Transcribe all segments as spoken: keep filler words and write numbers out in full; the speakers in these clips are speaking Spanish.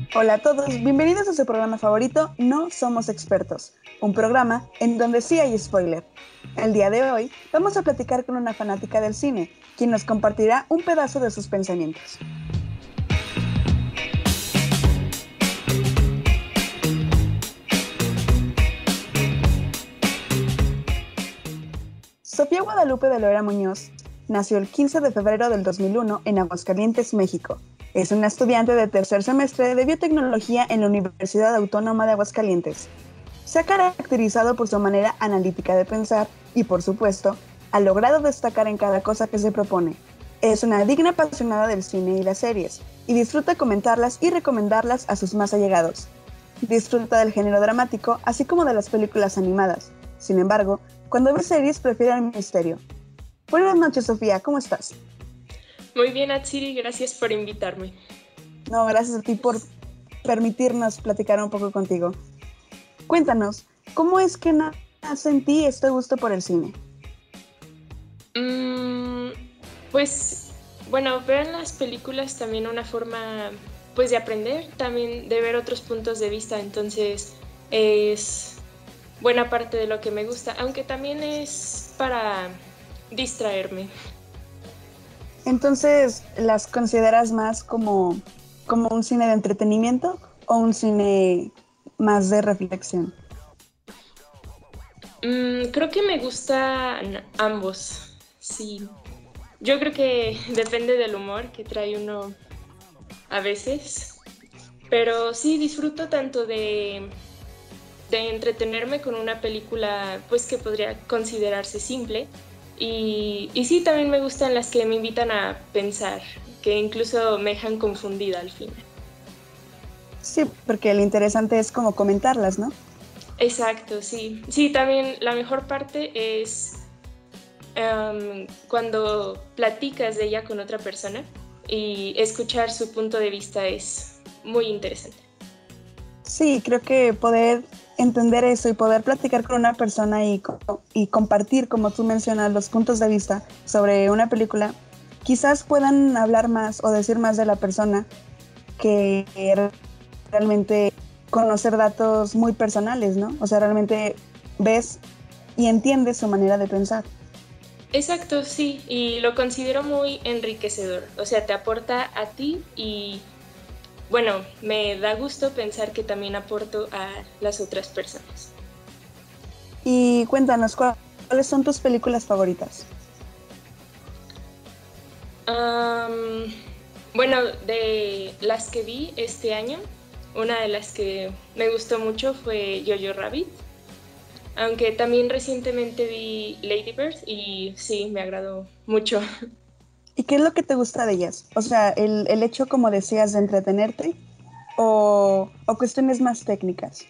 Hola a todos, bienvenidos a su programa favorito, No Somos Expertos, un programa en donde sí hay spoiler. El día de hoy vamos a platicar con una fanática del cine, quien nos compartirá un pedazo de sus pensamientos. Sofía Guadalupe de Loera Muñoz nació el quince de febrero del dos mil uno en Aguascalientes, México. Es una estudiante de tercer semestre de biotecnología en la Universidad Autónoma de Aguascalientes. Se ha caracterizado por su manera analítica de pensar y, por supuesto, ha logrado destacar en cada cosa que se propone. Es una digna apasionada del cine y las series, y disfruta comentarlas y recomendarlas a sus más allegados. Disfruta del género dramático, así como de las películas animadas. Sin embargo, cuando ve series prefiere el misterio. Buenas noches, Sofía, ¿cómo estás? Muy bien, Atsiri, gracias por invitarme. No, gracias a ti por permitirnos platicar un poco contigo. Cuéntanos, ¿cómo es que nace en ti este gusto por el cine? Mm, pues, bueno, ver en las películas también una forma, pues, de aprender, también de ver otros puntos de vista, entonces es buena parte de lo que me gusta, aunque también es para distraerme. Entonces, ¿las consideras más como, como un cine de entretenimiento o un cine más de reflexión? Mm, creo que me gustan ambos, sí. Yo creo que depende del humor que trae uno a veces, pero sí disfruto tanto de, de entretenerme con una película pues que podría considerarse simple y, y sí, también me gustan las que me invitan a pensar, que incluso me dejan confundida al final. Sí, porque lo interesante es como comentarlas, ¿no? Exacto, sí. Sí, también la mejor parte es um, cuando platicas de ella con otra persona y escuchar su punto de vista es muy interesante. Sí, creo que poder entender eso y poder platicar con una persona y, y compartir, como tú mencionas, los puntos de vista sobre una película, quizás puedan hablar más o decir más de la persona que realmente conocer datos muy personales, ¿no? O sea, realmente ves y entiendes su manera de pensar. Exacto, sí, y lo considero muy enriquecedor, o sea, te aporta a ti y bueno, me da gusto pensar que también aporto a las otras personas. Y cuéntanos, ¿cuáles son tus películas favoritas? Um, bueno, de las que vi este año, una de las que me gustó mucho fue Jojo Rabbit, aunque también recientemente vi Lady Bird y sí, me agradó mucho. ¿Y qué es lo que te gusta de ellas? O sea, el, el hecho, como decías, de entretenerte o, o cuestiones más técnicas.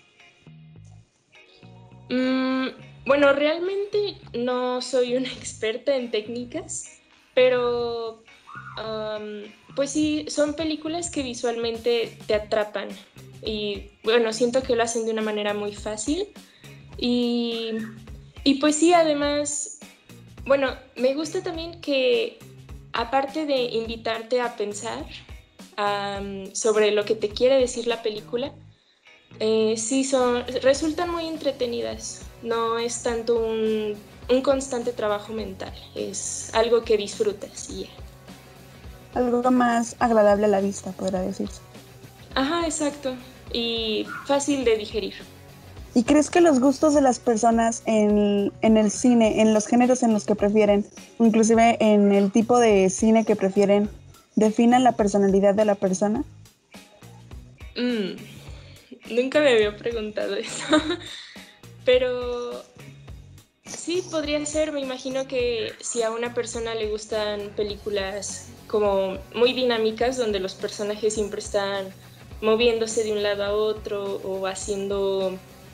Mm, bueno, realmente no soy una experta en técnicas, pero um, pues sí, son películas que visualmente te atrapan y bueno, siento que lo hacen de una manera muy fácil y, y pues sí, además, bueno, me gusta también que aparte de invitarte a pensar um, sobre lo que te quiere decir la película, eh, sí, son, resultan muy entretenidas. No es tanto un, un constante trabajo mental, es algo que disfrutas y ya. Algo más agradable a la vista, podrá decirse. Ajá, exacto. Y fácil de digerir. ¿Y crees que los gustos de las personas en, en el cine, en los géneros en los que prefieren, inclusive en el tipo de cine que prefieren, definan la personalidad de la persona? Mm, nunca me había preguntado eso. Pero sí, podría ser. Me imagino que si a una persona le gustan películas como muy dinámicas, donde los personajes siempre están moviéndose de un lado a otro o haciendo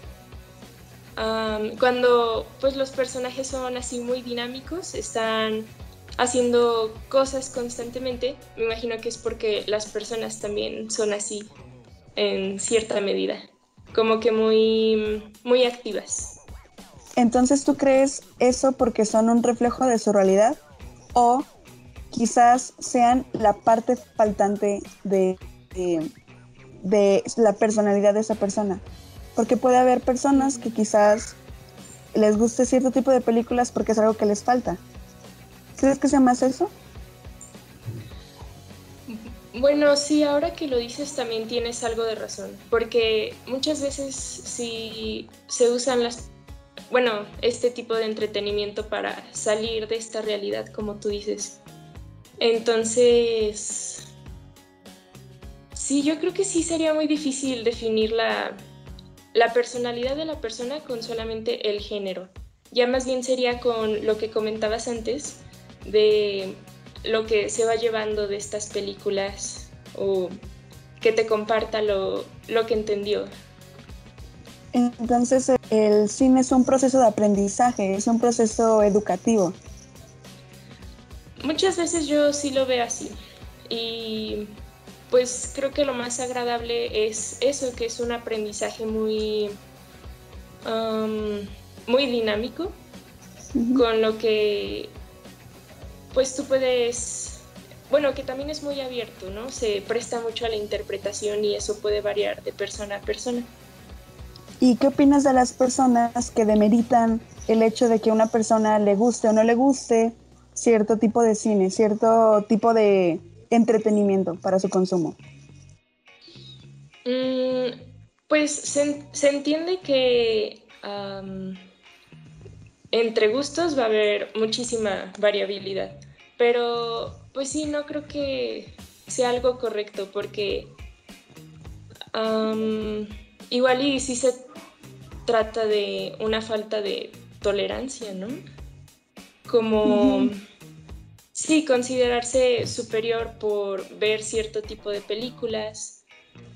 Um, cuando pues los personajes son así muy dinámicos, están haciendo cosas constantemente, me imagino que es porque las personas también son así en cierta medida, como que muy, muy activas. Entonces, ¿tú crees eso porque son un reflejo de su realidad? ¿O quizás sean la parte faltante de, de, de la personalidad de esa persona. Porque puede haber personas que quizás les guste cierto tipo de películas porque es algo que les falta. ¿Crees que sea más eso? Bueno, sí, ahora que lo dices también tienes algo de razón, porque muchas veces sí se usan las, bueno, este tipo de entretenimiento para salir de esta realidad, como tú dices. Entonces, sí, yo creo que sí sería muy difícil definir la, la personalidad de la persona con solamente el género. Ya más bien sería con lo que comentabas antes, de lo que se va llevando de estas películas o que te comparta lo, lo que entendió. Entonces, el cine es un proceso de aprendizaje, es un proceso educativo. Muchas veces yo sí lo veo así y pues creo que lo más agradable es eso, que es un aprendizaje muy, um, muy dinámico, uh-huh. Con lo que pues tú puedes, bueno, que también es muy abierto, ¿no? Se presta mucho a la interpretación y eso puede variar de persona a persona. ¿Y qué opinas de las personas que demeritan el hecho de que a una persona le guste o no le guste cierto tipo de cine, cierto tipo de entretenimiento para su consumo? Mm, pues se, se entiende que um, entre gustos va a haber muchísima variabilidad, pero pues sí, no creo que sea algo correcto porque um, igual y sí se trata de una falta de tolerancia, ¿no? Como, uh-huh. Sí, considerarse superior por ver cierto tipo de películas.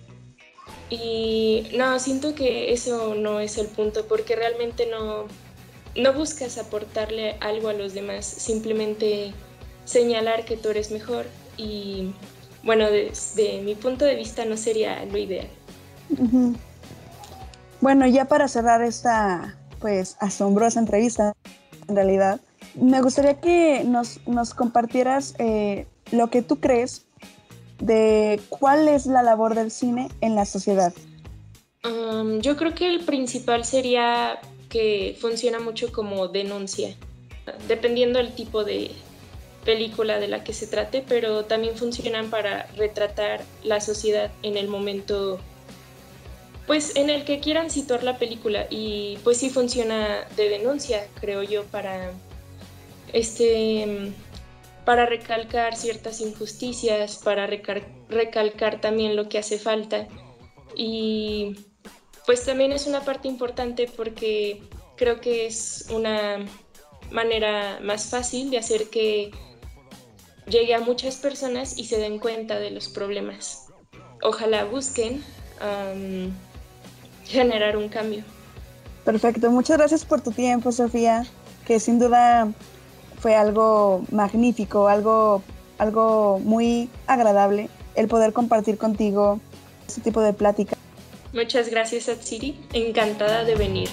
Y no, siento que eso no es el punto, porque realmente no, no buscas aportarle algo a los demás, simplemente señalar que tú eres mejor. Y bueno, desde mi punto de vista no sería lo ideal. Uh-huh. Bueno, ya para cerrar esta pues asombrosa entrevista, en realidad, me gustaría que nos, nos compartieras eh, lo que tú crees de cuál es la labor del cine en la sociedad. Um, yo creo que el principal sería que funciona mucho como denuncia, dependiendo del tipo de película de la que se trate, pero también funcionan para retratar la sociedad en el momento pues en el que quieran situar la película, y pues sí funciona de denuncia, creo yo, para este para recalcar ciertas injusticias, para recal- recalcar también lo que hace falta. Y pues también es una parte importante porque creo que es una manera más fácil de hacer que llegue a muchas personas y se den cuenta de los problemas. Ojalá busquen um, generar un cambio. Perfecto, muchas gracias por tu tiempo, Sofía, que sin duda fue algo magnífico, algo, algo muy agradable el poder compartir contigo este tipo de plática. Muchas gracias, Atsiri, encantada de venir.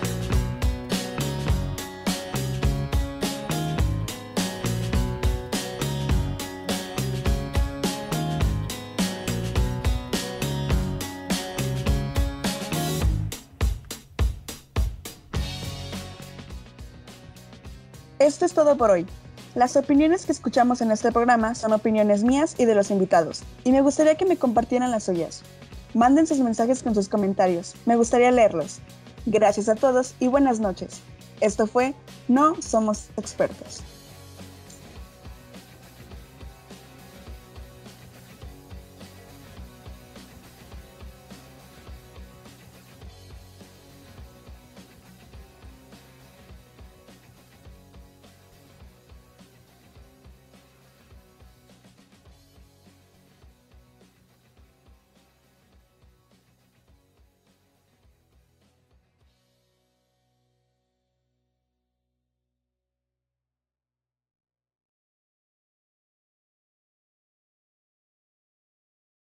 Esto es todo por hoy. Las opiniones que escuchamos en este programa son opiniones mías y de los invitados, y me gustaría que me compartieran las suyas. Manden sus mensajes con sus comentarios, me gustaría leerlos. Gracias a todos y buenas noches. Esto fue No Somos Expertos.